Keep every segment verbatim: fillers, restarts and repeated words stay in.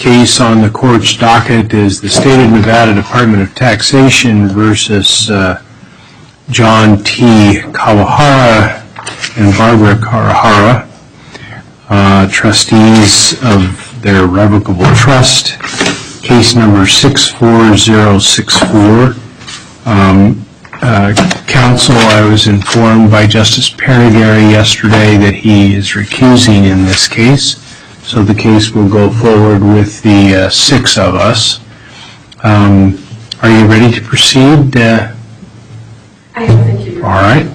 case on the court's docket is the State of Nevada Department of Taxation versus uh, John T. Kawahara and Barbara Kawahara, uh, trustees of their revocable trust, case number six four zero six four. Um, uh, counsel, I was informed by Justice Perigary yesterday that he is recusing in this case. So the case will go forward with the uh, six of us. Um, are you ready to proceed? Uh, I am, thank you. All right.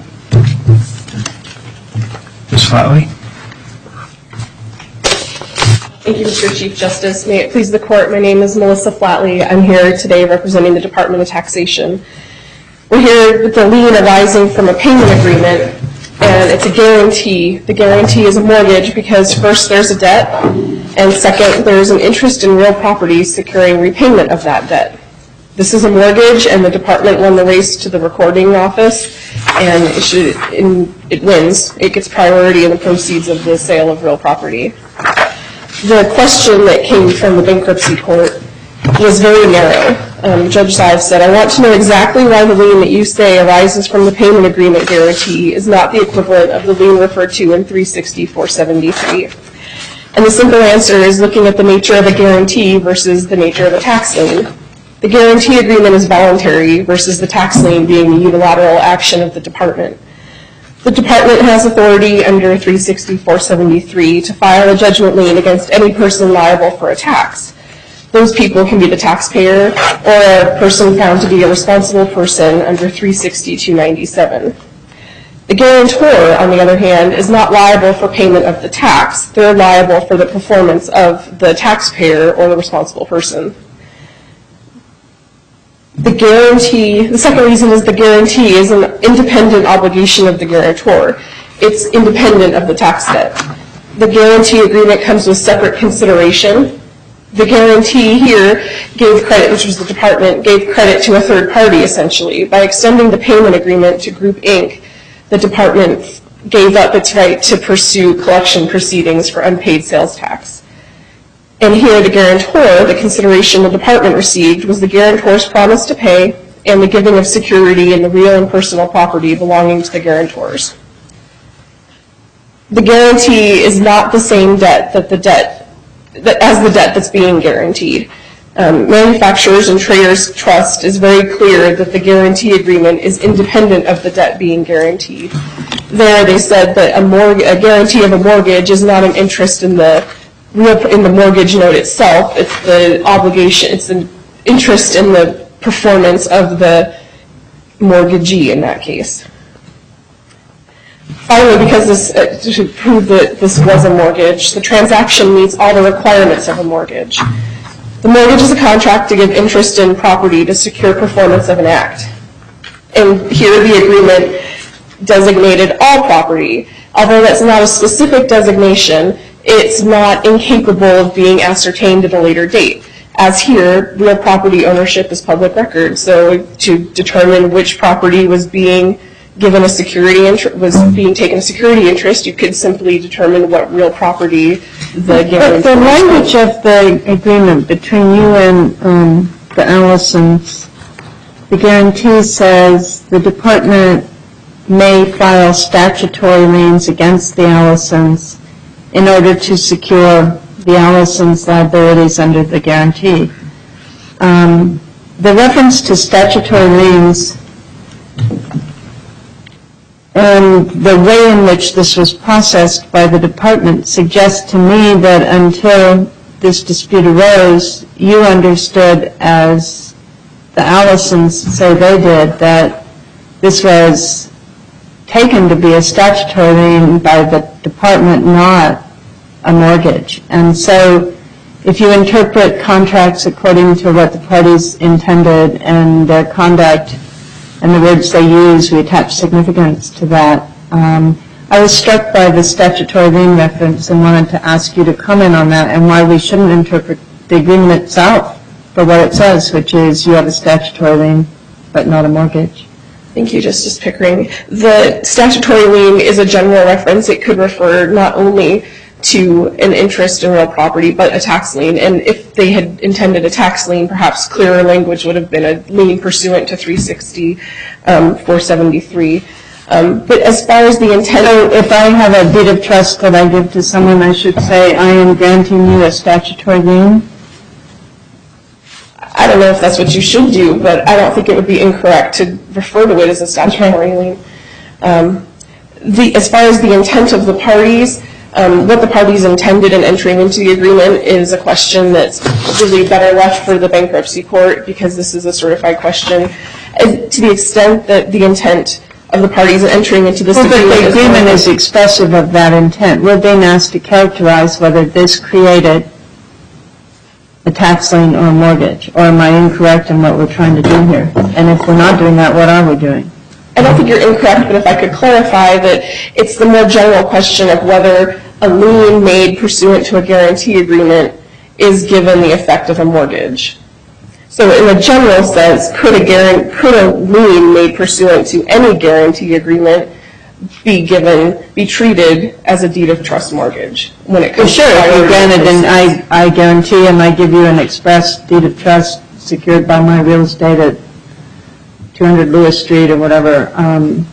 Miz Flatley? Thank you, Mister Chief Justice. May it please the Court, my name is Melissa Flatley. I'm here today representing the Department of Taxation. We're here with the lien arising from a payment agreement, and it's a guarantee. The guarantee is a mortgage because first there's a debt, and second there's an interest in real property securing repayment of that debt. This is a mortgage, and the department won the race to the recording office, and it, should, it wins. It gets priority in the proceeds of the sale of real property. The question that came from the bankruptcy court was very narrow. Um, Judge Zive said, I want to know exactly why the lien that you say arises from the payment agreement guarantee is not the equivalent of the lien referred to in three sixty, four seventy-three. And the simple answer is looking at the nature of a guarantee versus the nature of a tax lien. The guarantee agreement is voluntary versus the tax lien being the unilateral action of the department. The department has authority under three sixty, four seventy-three to file a judgment lien against any person liable for a tax. Those people can be the taxpayer or a person found to be a responsible person under three sixty, two ninety-seven. The guarantor, on the other hand, is not liable for payment of the tax. They're liable for the performance of the taxpayer or the responsible person. The guarantee, the second reason is the guarantee is an independent obligation of the guarantor. It's independent of the tax debt. The guarantee agreement comes with separate consideration. The guarantee here gave credit, which was the department, gave credit to a third party essentially. By extending the payment agreement to Group Incorporated, the department gave up its right to pursue collection proceedings for unpaid sales tax. And here the guarantor, the consideration the department received was the guarantor's promise to pay and the giving of security in the real and personal property belonging to the guarantors. The guarantee is not the same debt that the debt as the debt that's being guaranteed. Um, Manufacturers and Traders Trust is very clear that the guarantee agreement is independent of the debt being guaranteed. There they said that a, mortg- a guarantee of a mortgage is not an interest in the real in the mortgage note itself. It's the obligation, it's an interest in the performance of the mortgagee in that case. Finally, because this, uh, to prove that this was a mortgage, the transaction meets all the requirements of a mortgage. The mortgage is a contract to give interest in property to secure performance of an act. And here the agreement designated all property. Although that's not a specific designation, it's not incapable of being ascertained at a later date. As here, real property ownership is public record. So to determine which property was being given a security interest, was being taken a security interest, you could simply determine what real property the guarantor. But the language of the agreement between you and um, the Allisons, the guarantee says the department may file statutory liens against the Allisons in order to secure the Allisons' liabilities under the guarantee. Um, the reference to statutory liens and the way in which this was processed by the department suggests to me that until this dispute arose, you understood, as the Allisons say they did, that this was taken to be a statutory lien by the department, not a mortgage. And so if you interpret contracts according to what the parties intended and their conduct and the words they use, we attach significance to that. Um, I was struck by the statutory lien reference and wanted to ask you to comment on that and why we shouldn't interpret the agreement itself for what it says, which is you have a statutory lien but not a mortgage. Thank you, Justice Pickering. The statutory lien is a general reference. It could refer not only to an interest in real property, but a tax lien. And if they had intended a tax lien, perhaps clearer language would have been a lien pursuant to three sixty, um, four seventy-three. Um, but as far as the intent... So if I have a deed of trust that I give to someone, I should say, I am granting you a statutory lien? I don't know if that's what you should do, but I don't think it would be incorrect to refer to it as a statutory lien. Um, the, as far as the intent of the parties, um, what the parties intended in entering into the agreement is a question that's really better left for the bankruptcy court, because this is a certified question. And to the extent that the intent of the parties entering into this well, agreement... But the agreement is, is expressive of that intent. We're being asked to characterize whether this created a tax lien or a mortgage, or am I incorrect in what we're trying to do here? And if we're not doing that, what are we doing? I don't think you're incorrect, but if I could clarify that it's the more general question of whether a lien made pursuant to a guarantee agreement is given the effect of a mortgage. So in a general sense, could a, guarantee, could a lien made pursuant to any guarantee agreement be given, be treated as a deed of trust mortgage when it comes well, sure, to if you granted and I, I guarantee and I give you an express deed of trust secured by my real estate at two hundred Lewis Street or whatever, um,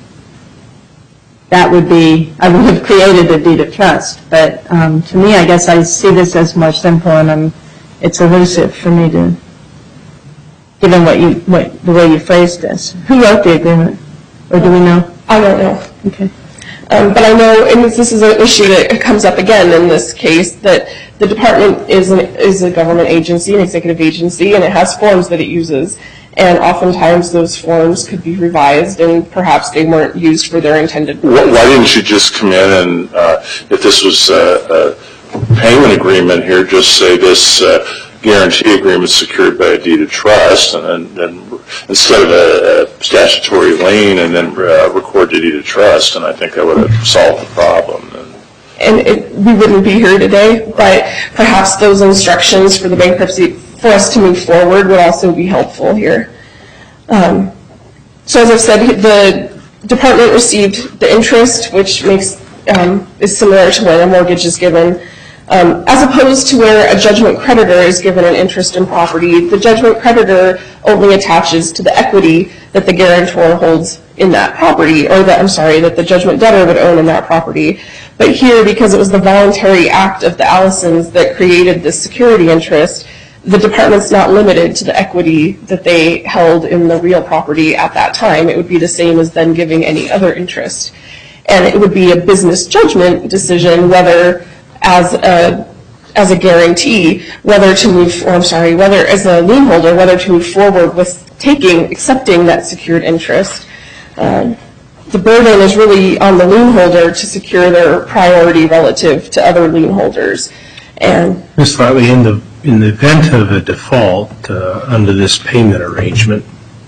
that would be, I would have created a deed of trust. But um, to me, I guess I see this as more simple, and I'm, it's elusive for me to, given what you, what, the way you phrased this. Who wrote the agreement? Or do we know? I don't know. Okay. Um, but I know, and this is an issue that comes up again in this case, that the department is, an, is a government agency, an executive agency, and it has forms that it uses. And oftentimes those forms could be revised, and perhaps they weren't used for their intended purpose. Why didn't you just come in and, uh, if this was a, a payment agreement here, just say this uh, guarantee agreement secured by a deed of trust, and then instead of a, a statutory lien, and then uh, record the deed of trust, and I think that would have solved the problem. And it, we wouldn't be here today, but perhaps those instructions for the bankruptcy, for us to move forward, would also be helpful here. Um, so as I've said, the department received the interest, which makes um, is similar to when a mortgage is given. Um, as opposed to where a judgment creditor is given an interest in property, the judgment creditor only attaches to the equity that the guarantor holds in that property, or that, I'm sorry, that the judgment debtor would own in that property. But here, because it was the voluntary act of the Allisons that created this security interest, the department's not limited to the equity that they held in the real property at that time. It would be the same as then giving any other interest. And it would be a business judgment decision whether as a as a guarantee, whether to move, or I'm sorry, whether as a lien holder, whether to move forward with taking, accepting that secured interest. Um, the burden is really on the lien holder to secure their priority relative to other lien holders. And Miz Flatley, in the in the event of a default uh, under this payment arrangement,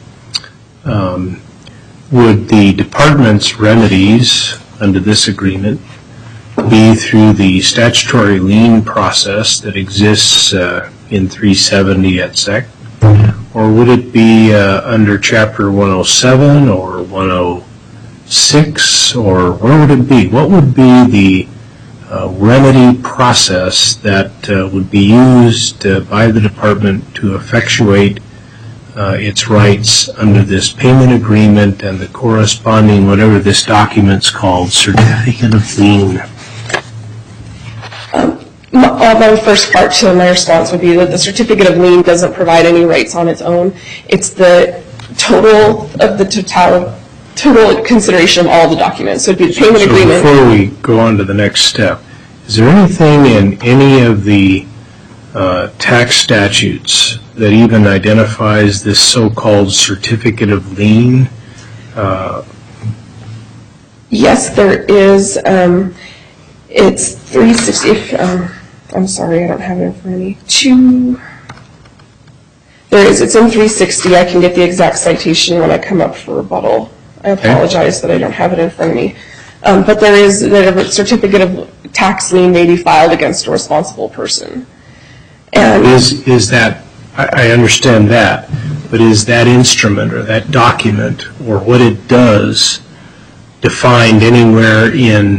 um, would the department's remedies under this agreement be through the statutory lien process that exists uh, in three seventy et sec, or would it be uh, under Chapter one oh seven or one oh six, or where would it be? What would be the uh, remedy process that uh, would be used uh, by the department to effectuate uh, its rights under this payment agreement and the corresponding, whatever this document's called, certificate of lien? Uh, my first part to my response would be that the certificate of lien doesn't provide any rights on its own. It's the total of the total, total consideration of all the documents. So it'd be the payment so agreement. Before we go on to the next step, is there anything in any of the uh, tax statutes that even identifies this so-called certificate of lien? Uh, yes, there is. Um, it's three sixty. If, um, I'm sorry, I don't have it in front of me. Two. There is. It's in three sixty. I can get the exact citation when I come up for rebuttal. I apologize that I don't have it in front of me. Um, but there is that a certificate of tax lien may be filed against a responsible person. And is is that? I, I understand that, but is that instrument or that document or what it does defined anywhere in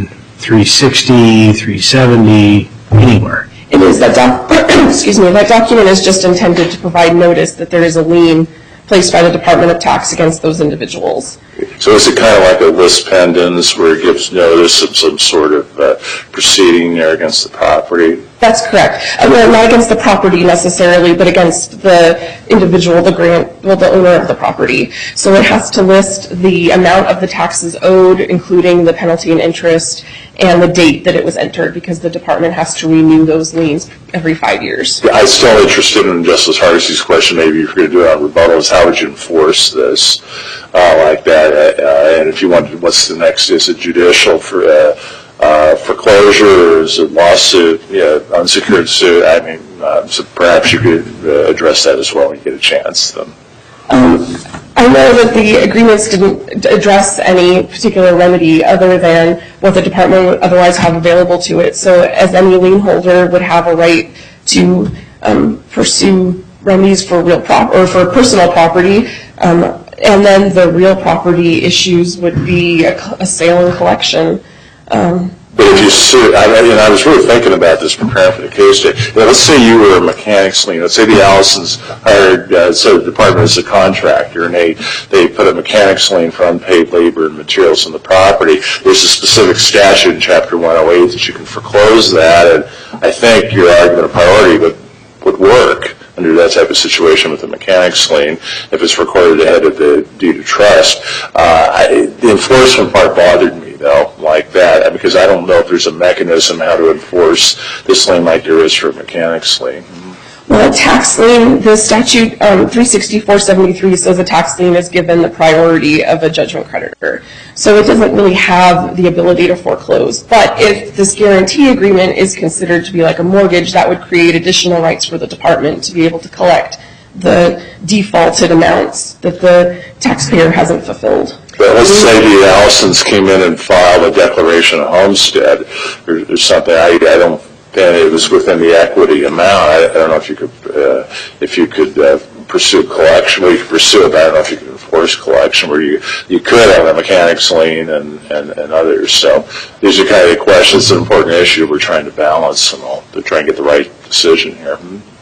three sixty, three seventy, anywhere. It is that doc, excuse me, that document is just intended to provide notice that there is a lien placed by the Department of Tax against those individuals. So is it kind of like a lis pendens where it gives notice of some sort of uh, proceeding there against the property? That's correct. Uh, well, not against the property necessarily, but against the individual, the grant, well, the owner of the property. So it has to list the amount of the taxes owed, including the penalty and interest, and the date that it was entered, because the department has to renew those liens every five years. Yeah, I'm still interested in Justice Hardesty's question. Maybe you're going to do it on rebuttal. Is how would you enforce this uh, like that? Uh, and if you want, what's the next? Is it judicial for? Uh, Uh, foreclosure, or is it lawsuit, yeah, unsecured suit? I mean, uh, so perhaps you could uh, address that as well when you get a chance. Then. Um, I know that the agreements didn't address any particular remedy other than what the department would otherwise have available to it. So as any lien holder would have a right to um, pursue remedies for real prop or for personal property, um, and then the real property issues would be a, a sale and collection. Um, but if you sue, I, you know, I was really thinking about this preparing for the case today. You know, let's say you were a mechanics lien. Let's say the Allisons hired, uh, so the department as a contractor, and they, they put a mechanics lien for unpaid labor and materials on the property. There's a specific statute in Chapter one oh eight that you can foreclose that, and I think your argument of priority would, would work under that type of situation with the mechanics lien if it's recorded ahead of the deed of trust. Uh, I, the enforcement part bothered me, though, like that, because I don't know if there's a mechanism how to enforce this lien like there is for a mechanics lien. Well, a tax lien, the statute um, three sixty-four seventy-three says a tax lien is given the priority of a judgment creditor. So it doesn't really have the ability to foreclose. But if this guarantee agreement is considered to be like a mortgage, that would create additional rights for the department to be able to collect the defaulted amounts that the taxpayer hasn't fulfilled. But let's say the Allisons came in and filed a declaration of homestead or, or something. I, I don't. And it was within the equity amount. I, I don't know if you could, uh, if you could uh, pursue collection. Well, you could pursue it, but I don't know if you could enforce collection, where you you could have a mechanics lien and, and, and others. So these are kind of the questions. It's an important issue we're trying to balance and all to try and get the right decision here.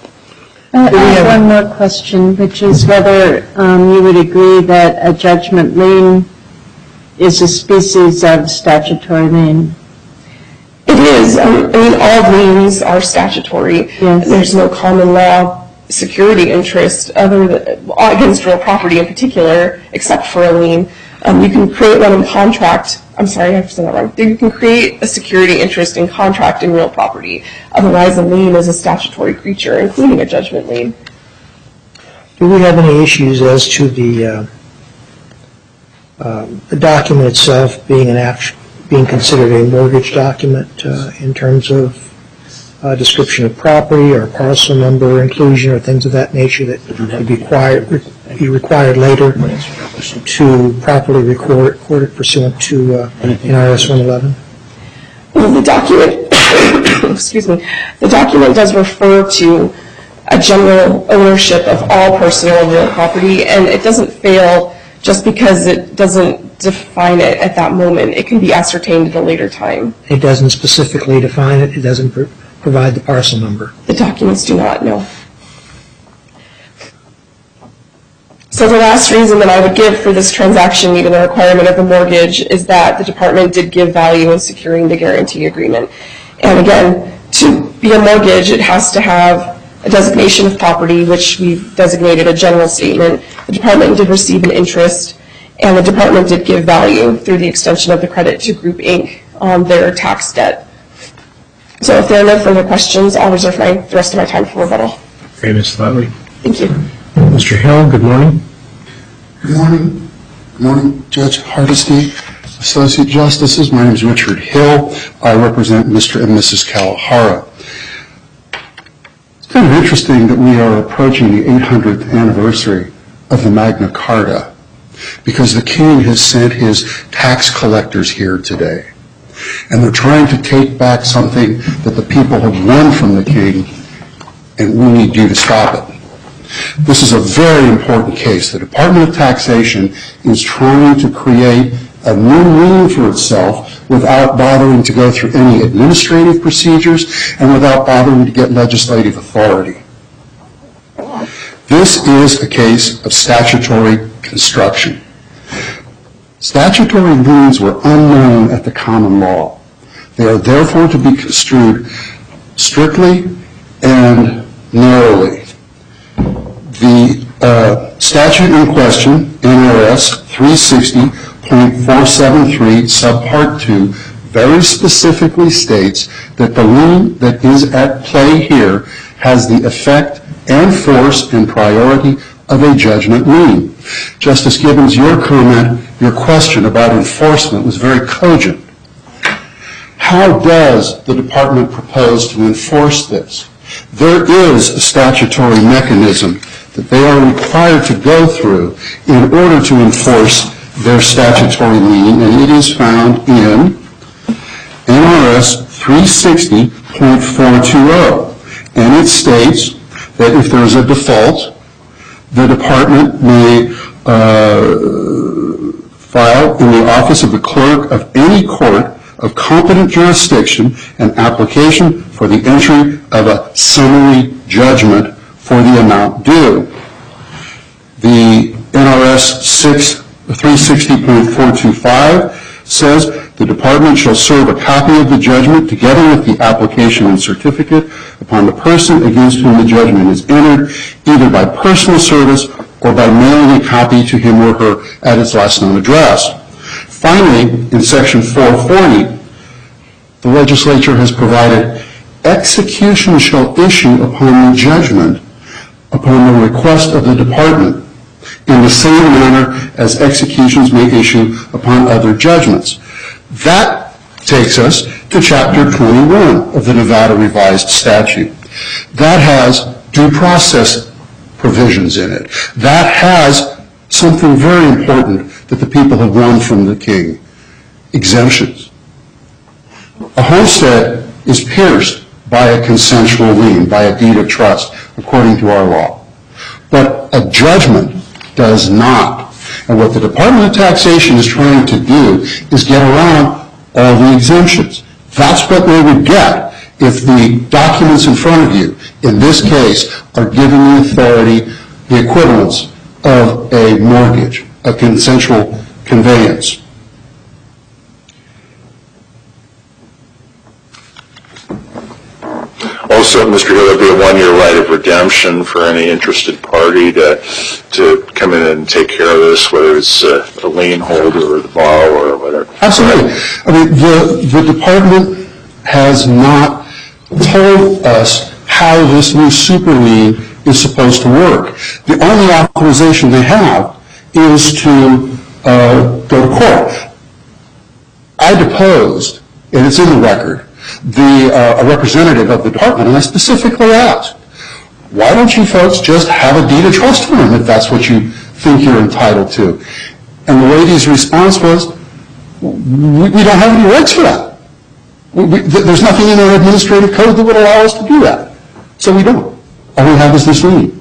Uh, I have one more question, which is whether um, you would agree that a judgment lien is a species of statutory lien. It is. Um, I mean, all liens are statutory. Yes. There's no common law security interest other than, against real property in particular, except for a lien. Um, you can create one in contract. I'm sorry, I've said that wrong. You can create a security interest in contract in real property. Otherwise, a lien is a statutory creature, including a judgment lien. Do we have any issues as to the, uh, um, the document itself being an act, being considered a mortgage document uh, in terms of uh, description of property or parcel number inclusion or things of that nature that would be required, be required later to properly record, record it pursuant to uh, N R S one eleven? Well, the document, excuse me, the document does refer to a general ownership of all personal and real property, and it doesn't fail just because it doesn't define it at that moment. It can be ascertained at a later time. It doesn't specifically define it. It doesn't pr- provide the parcel number. The documents do not, no. So the last reason that I would give for this transaction meeting the requirement of a mortgage is that the department did give value in securing the guarantee agreement. And again, to be a mortgage, it has to have a designation of property, which we've designated a general statement. The department did receive an interest, and the department did give value through the extension of the credit to Group Incorporated on their tax debt. So if there are no further questions, I'll reserve my, the rest of my time for rebuttal. Okay, Miz Flatley. Thank you. Mister Hill, good morning. Good morning. Good morning, Judge Hardesty, Associate Justices. My name is Richard Hill. I represent Mister and Missus Kawahara. It's kind of interesting that we are approaching the eight hundredth anniversary of the Magna Carta, because the king has sent his tax collectors here today. And they're trying to take back something that the people have won from the king, and we need you to stop it. This is a very important case. The Department of Taxation is trying to create a new lien for itself without bothering to go through any administrative procedures and without bothering to get legislative authority. This is a case of statutory construction. Statutory liens were unknown at the common law. They are therefore to be construed strictly and narrowly. The uh, statute in question, N R S three sixty point four seven three, subpart two, very specifically states that the lien that is at play here has the effect and force and priority of a judgment lien. Justice Gibbons, your comment, your question about enforcement was very cogent. How does the department propose to enforce this? There is a statutory mechanism that they are required to go through in order to enforce their statutory lien, and it is found in N R S three sixty point four two zero. And it states that if there is a default, the department may uh, file in the office of the clerk of any court of competent jurisdiction an application for the entry of a summary judgment for the amount due. The N R S three sixty point four two five says the department shall serve a copy of the judgment together with the application and certificate upon the person against whom the judgment is entered, either by personal service or by mailing a copy to him or her at its last known address. Finally, in section four forty, the legislature has provided execution shall issue upon the judgment upon the request of the department in the same manner as executions may issue upon other judgments. That takes us to Chapter twenty-one of the Nevada Revised Statute. That has due process provisions in it. That has something very important that the people have won from the king: exemptions. A homestead is pierced by a consensual lien, by a deed of trust, according to our law. But a judgment does not. And what the Department of Taxation is trying to do is get around all the exemptions. That's what they would get if the documents in front of you, in this case, are given the authority, the equivalence of a mortgage, a consensual conveyance. Also, Mister Hill, there would be a one-year right of redemption for any interested party to to come in and take care of this, whether it's uh, a lien holder or the borrower or whatever. Absolutely. I mean, the, the department has not told us how this new super lien is supposed to work. The only authorization they have is to uh, go to court. I deposed, and it's in the record, the uh, a representative of the department, and I specifically asked, why don't you folks just have a deed of trust for them if that's what you think you're entitled to? And the lady's response was, we, we don't have any rights for that. We, we, th- there's nothing in our administrative code that would allow us to do that. So we don't. All we have is this lien.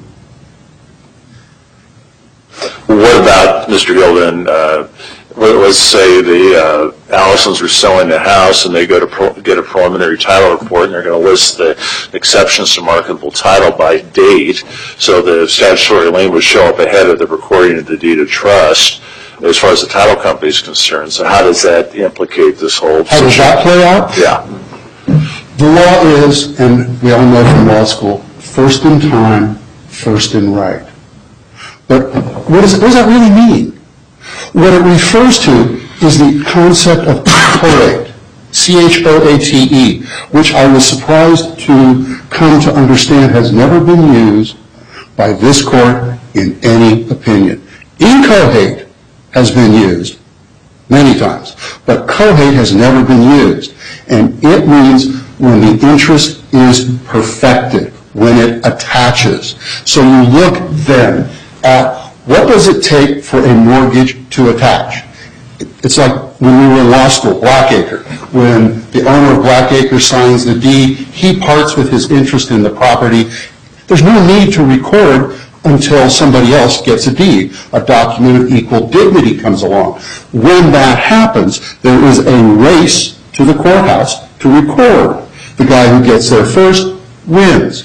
What about, Mister Gilden, uh, let's say the uh, Allisons are selling the house and they go to pro- get a preliminary title report and they're going to list the exceptions to marketable title by date, so the statutory lien would show up ahead of the recording of the deed of trust as far as the title company is concerned. So how does that implicate this whole How does that play out? Yeah. The law is, and we all know from law school, first in time, first in right. But what, is it, what does that really mean? What it refers to is the concept of coate, C H O A T E, which I was surprised to come to understand has never been used by this court in any opinion. Incohate has been used many times, but cohate has never been used. And it means when the interest is perfected, when it attaches. So you look then at what does it take for a mortgage to attach? It's like when we were in law school, Blackacre. When the owner of Blackacre signs the deed, he parts with his interest in the property. There's no need to record until somebody else gets a deed. A document of equal dignity comes along. When that happens, there is a race to the courthouse to record. The guy who gets there first wins.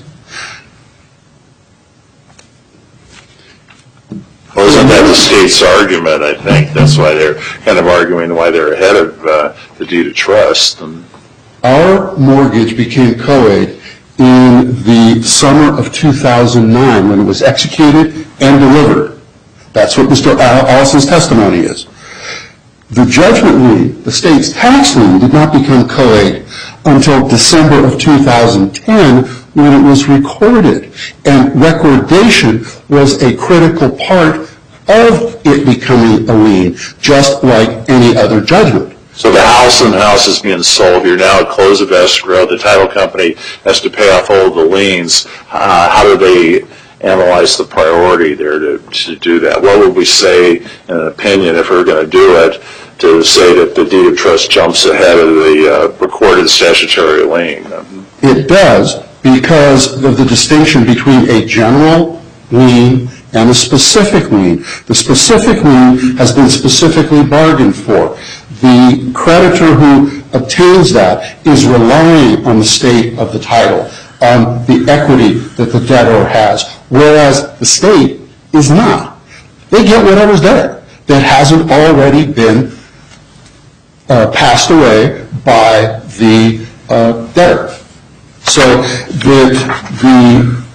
Well, isn't that the state's argument, I think? That's why they're kind of arguing why they're ahead of uh, the deed of trust. And our mortgage became co-aid in the summer of two thousand nine when it was executed and delivered. That's what Mister Allison's testimony is. The judgment lien, the state's tax lien, did not become co-aid until December of two thousand ten when it was recorded. And recordation was a critical part of it becoming a lien, just like any other judgment. so the house and the house is being sold. You're now at close of escrow. The title company has to pay off all of the liens. Uh, how do they analyze the priority there to, to do that? What would we say in an opinion if we were going to do it to say that the deed of trust jumps ahead of the uh, recorded statutory lien? It does, because of the distinction between a general lien and a specific lien. The specific lien has been specifically bargained for. The creditor who obtains that is relying on the state of the title, on the equity that the debtor has, whereas the state is not. They get whatever's there that hasn't already been uh, passed away by the uh, debtor. So the the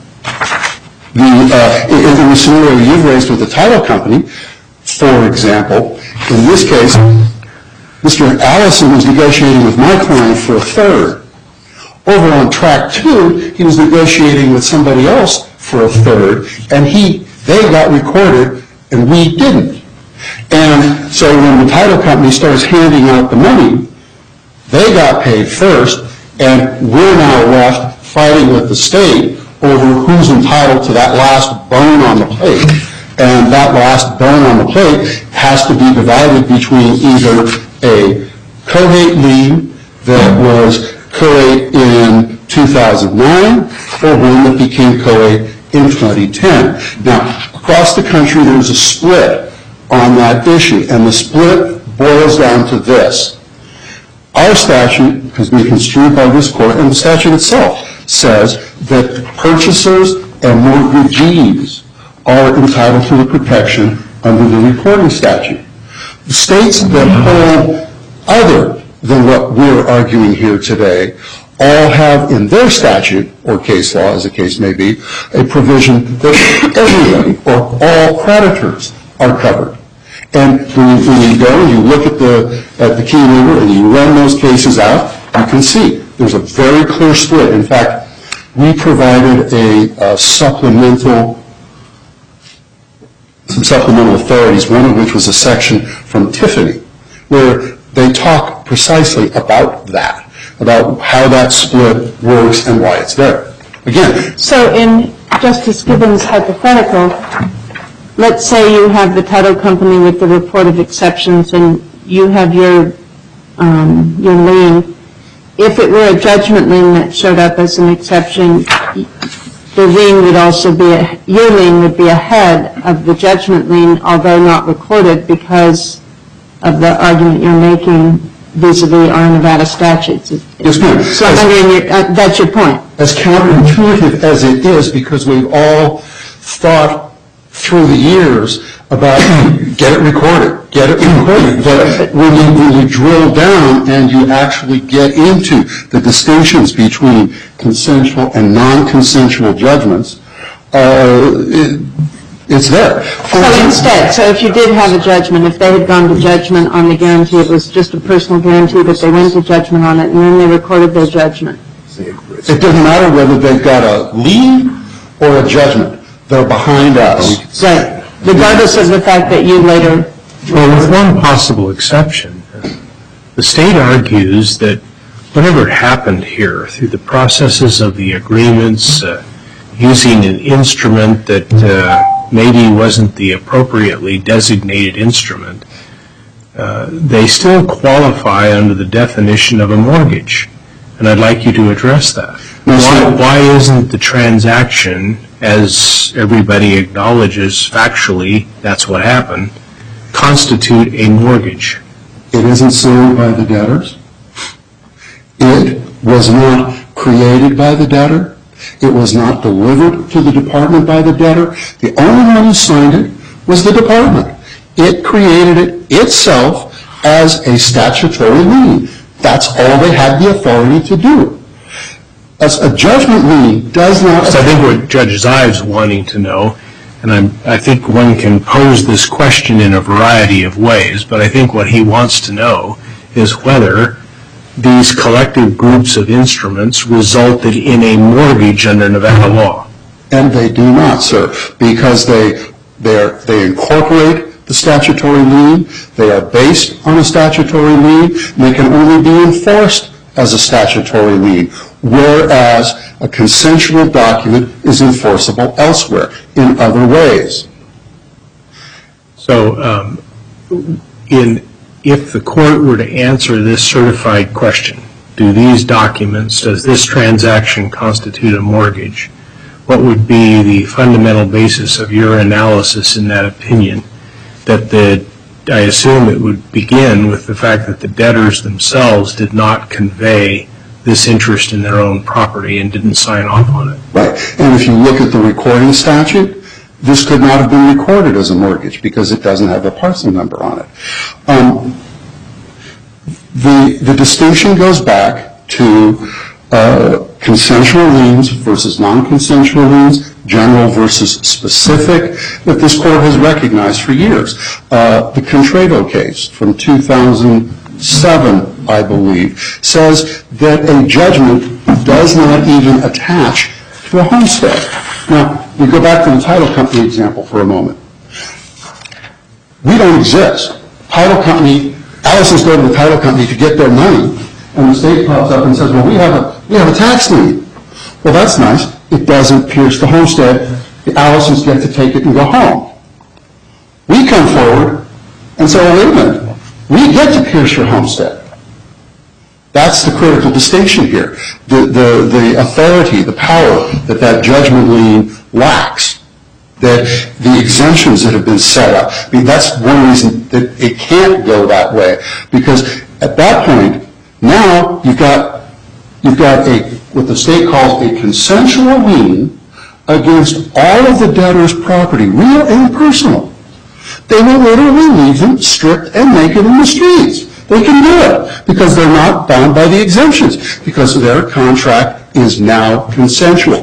the uh, in the scenario you've raised with the title company, for example, in this case, Mister Allison was negotiating with my client for a third. Over on track two, he was negotiating with somebody else for a third, and he they got recorded and we didn't. And so when the title company starts handing out the money, they got paid first, and we're now left fighting with the state over who's entitled to that last bone on the plate. And that last bone on the plate has to be divided between either a co-hate lien that was co-hate in two thousand nine or one that became co-hate in twenty ten. Now, across the country, there's a split on that issue, and the split boils down to this. Our statute has been construed by this court, and the statute itself says that purchasers and mortgagees are entitled to the protection under the recording statute. The states that hold other than what we're arguing here today all have in their statute, or case law as the case may be, a provision that everybody or all creditors are covered. And when you, when you go and you look at the, at the key number and you run those cases out, you can see there's a very clear split. In fact, we provided a, a supplemental, some supplemental authorities, one of which was a section from Tiffany, where they talk precisely about that, about how that split works and why it's there. Again. So in Justice Gibbons' hypothetical, let's say you have the title company with the report of exceptions and you have your, um, your lien. If it were a judgment lien that showed up as an exception, the lien would also be, a, your lien would be ahead of the judgment lien, although not recorded because of the argument you're making vis-a-vis our Nevada statutes. Yes, ma'am. So I'm wondering, your, uh, that's your point. As counterintuitive as it is, because we've all thought through the years about get it recorded, get it recorded. But when you, when you drill down and you actually get into the distinctions between consensual and non-consensual judgments, uh, it, it's there. So instead, so if you did have a judgment, if they had gone to judgment on the guarantee, it was just a personal guarantee, but they went to judgment on it, and then they recorded their judgment. It doesn't matter whether they've got a lien or a judgment. They're behind us. Right. Regardless of the fact that you later... Well, with one possible exception, the state argues that whatever happened here through the processes of the agreements, uh, using an instrument that uh, maybe wasn't the appropriately designated instrument, uh, they still qualify under the definition of a mortgage. and I'd like you to address that. No, Why, sir. why isn't the transaction, as everybody acknowledges factually, that's what happened, constitute a mortgage? It isn't signed by the debtors. It was not created by the debtor. It was not delivered to the department by the debtor. The only one who signed it was the department. It created it itself as a statutory lien. That's all they had the authority to do. As a judgment lien does not... So I think what Judge Zive's wanting to know, and I'm, I think one can pose this question in a variety of ways, but I think what he wants to know is whether these collective groups of instruments resulted in a mortgage under Nevada law. And they do not, sir, because they they they incorporate the statutory lien. They are based on a statutory lien, and they can only be enforced as a statutory lien, whereas a consensual document is enforceable elsewhere in other ways. So um, in if the court were to answer this certified question, do these documents, does this transaction constitute a mortgage, what would be the fundamental basis of your analysis in that opinion? That the, I assume it would begin with the fact that the debtors themselves did not convey this interest in their own property and didn't sign off on it. Right. And if you look at the recording statute, this could not have been recorded as a mortgage because it doesn't have a parcel number on it. Um, the, the distinction goes back to uh, consensual liens versus non-consensual liens, general versus specific, that this court has recognized for years. Uh, the Contredo case from two thousand seven, I believe, says that a judgment does not even attach to a homestead. Now, we go back to the title company example for a moment. We don't exist. Title company, Allison's go to the title company to get their money, and the state pops up and says, well, we have a, we have a tax lien. Well, that's nice. It doesn't pierce the homestead. The Allisons get to take it and go home. We come forward and say, well, wait a minute. We get to pierce your homestead. That's the critical distinction here. The, the, the authority, the power that that judgment lien lacks, that the exemptions that have been set up. I mean, that's one reason that it can't go that way, because at that point, now you've got, you've got a, what the state calls a consensual lien against all of the debtor's property, real and personal. They will literally leave them stripped and naked in the streets. They can do it because they're not bound by the exemptions, because their contract is now consensual.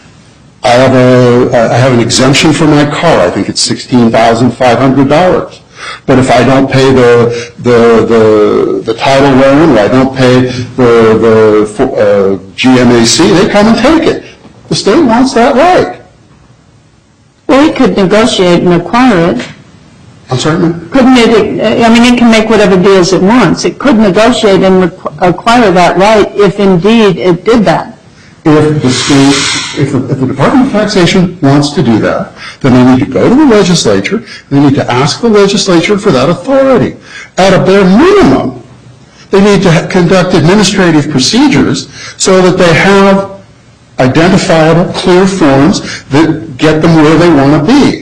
I have a I have an exemption for my car. I think it's sixteen thousand five hundred dollars. But if I don't pay the the the, the title loan, or I don't pay the the uh, G M A C, they come and take it. The state wants that right. Well, it could negotiate and acquire it. I'm sorry, ma'am? Couldn't it, I mean, it can make whatever deals it wants. It could negotiate and acquire that right if indeed it did that. If the state, if the, if the Department of Taxation wants to do that, then they need to go to the legislature, they need to ask the legislature for that authority. At a bare minimum, they need to conduct administrative procedures so that they have identifiable, clear forms that get them where they want to be.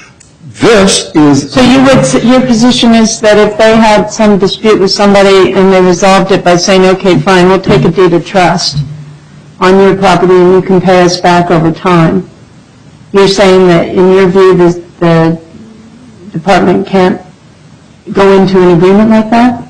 This is... So you would, your position is that if they had some dispute with somebody and they resolved it by saying, okay, fine, we'll take a deed of trust on your property and you can pay us back over time, you're saying that in your view the, the department can't go into an agreement like that?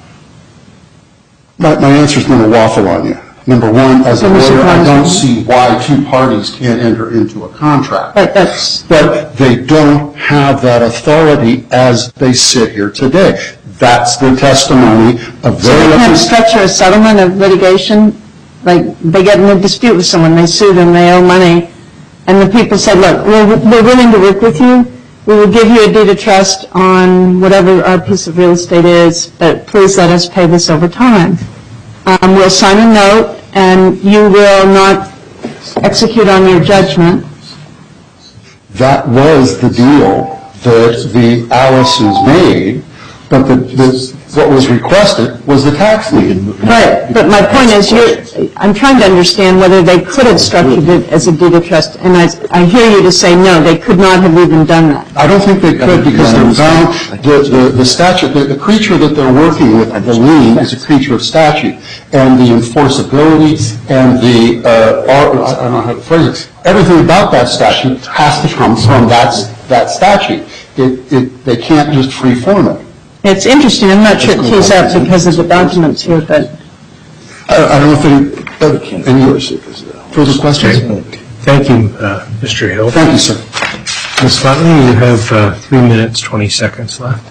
My, my answer is going to waffle on you. Number one, as a lawyer, I don't see why two parties can't enter into a contract. But that's... But they don't have that authority as they sit here today. That's the testimony of So their... they can't structure a settlement of litigation? Like, they get in a dispute with someone, they sue them, they owe money, and the people say, look, we're, we're willing to work with you, we will give you a deed of trust on whatever our piece of real estate is, but please let us pay this over time. Um, we'll sign a note, and you will not execute on your judgment. That was the deal that the Allisons made But the, the, what was requested was the tax lien. Right, but my point is, you're, I'm trying to understand whether they could have structured it as a deed of trust, and I, I hear you to say, no, they could not have even done that. I don't think they could because they're bound, the, the, the statute, the, the creature that they're working with, the lien, is a creature of statute. And the enforceability and the, uh, I don't know how to phrase it, everything about that statute has to come from that, that statute. It, it, they can't just free form it. It's interesting, I'm not sure it tees up because of the documents here, but. I, I don't know if any, uh, any further questions? Okay. Thank you, uh, Mister Hill. Thank you, sir. Miz Flatley, you have uh, three minutes, twenty seconds left.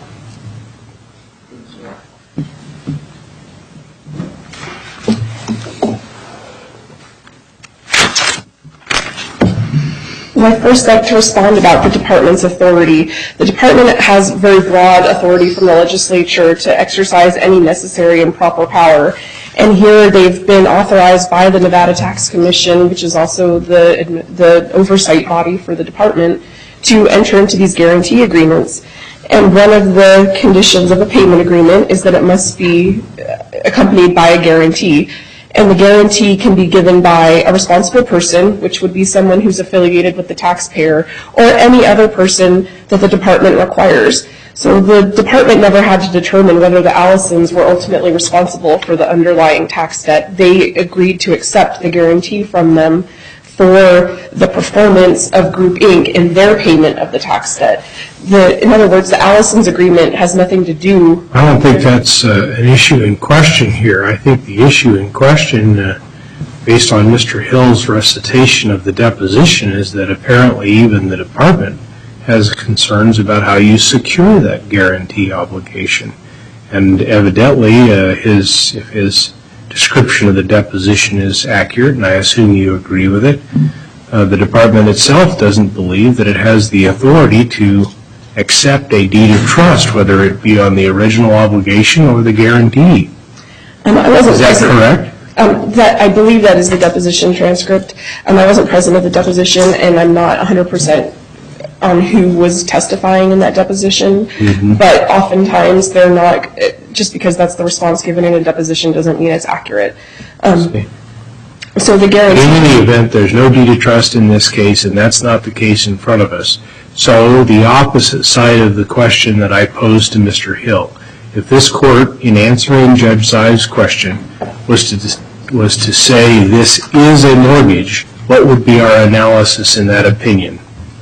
I'd first like to respond about the department's authority. The department has very broad authority from the legislature to exercise any necessary and proper power. And here they've been authorized by the Nevada Tax Commission, which is also the, the oversight body for the department, to enter into these guarantee agreements. And one of the conditions of a payment agreement is that it must be accompanied by a guarantee. And the guarantee can be given by a responsible person, which would be someone who's affiliated with the taxpayer, or any other person that the department requires. So the department never had to determine whether the Allisons were ultimately responsible for the underlying tax debt. They agreed to accept the guarantee from them for the performance of Group Incorporated in their payment of the tax debt. The, in other words, the Allisons agreement has nothing to do. I don't think that's uh, an issue in question here. I think the issue in question, uh, based on Mister Hill's recitation of the deposition, is that apparently even the department has concerns about how you secure that guarantee obligation. And evidently, uh, his, if his description of the deposition is accurate, and I assume you agree with it, uh, the department itself doesn't believe that it has the authority to accept a deed of trust, whether it be on the original obligation or the guarantee. Um, I wasn't is that present. correct? Um, that, I believe that is the deposition transcript. Um, I wasn't present at the deposition, and I'm not one hundred percent on who was testifying in that deposition. Mm-hmm. But oftentimes they're not, just because that's the response given in a deposition doesn't mean it's accurate. Um, so the guarantee... In any event, there's no deed of trust in this case, and that's not the case in front of us. So the opposite side of the question that I posed to Mister Hill, if this court, in answering Judge Zive's question, was to, was to say this is a mortgage, what would be our analysis in that opinion?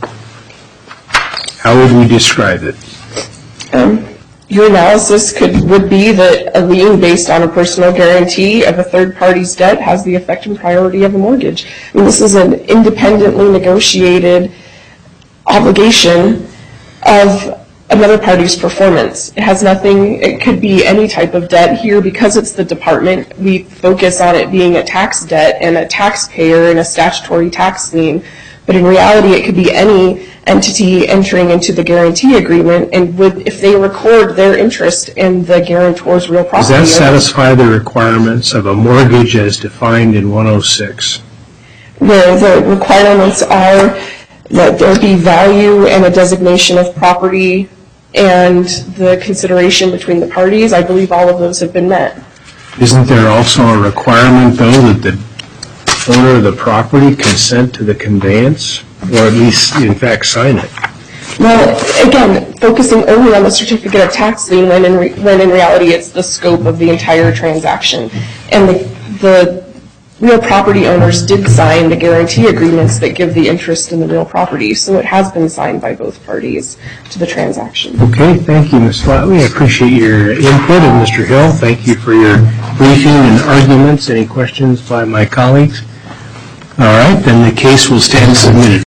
How would we describe it? Um, your analysis could would be that a lien based on a personal guarantee of a third party's debt has the effect and priority of a mortgage. I mean, this is an independently negotiated obligation of another party's performance. It has nothing, it could be any type of debt. Here, because it's the department, we focus on it being a tax debt and a taxpayer and a statutory tax lien. But in reality, it could be any entity entering into the guarantee agreement, and would, if they record their interest in the guarantor's real property. Does that satisfy the requirements of a mortgage as defined in one oh six? Where the requirements are that there be value and a designation of property and the consideration between the parties. I believe all of those have been met. Isn't there also a requirement, though, that the owner of the property consent to the conveyance, or at least, in fact, sign it? Well, again, focusing only on the certificate of tax lien when in, re when in reality it's the scope of the entire transaction. And the, the real property owners did sign the guarantee agreements that give the interest in the real property, so it has been signed by both parties to the transaction. Okay, thank you, Miz Flatley. I appreciate your input, and Mister Hill, thank you for your briefing and arguments. Any questions by my colleagues? All right, then the case will stand submitted.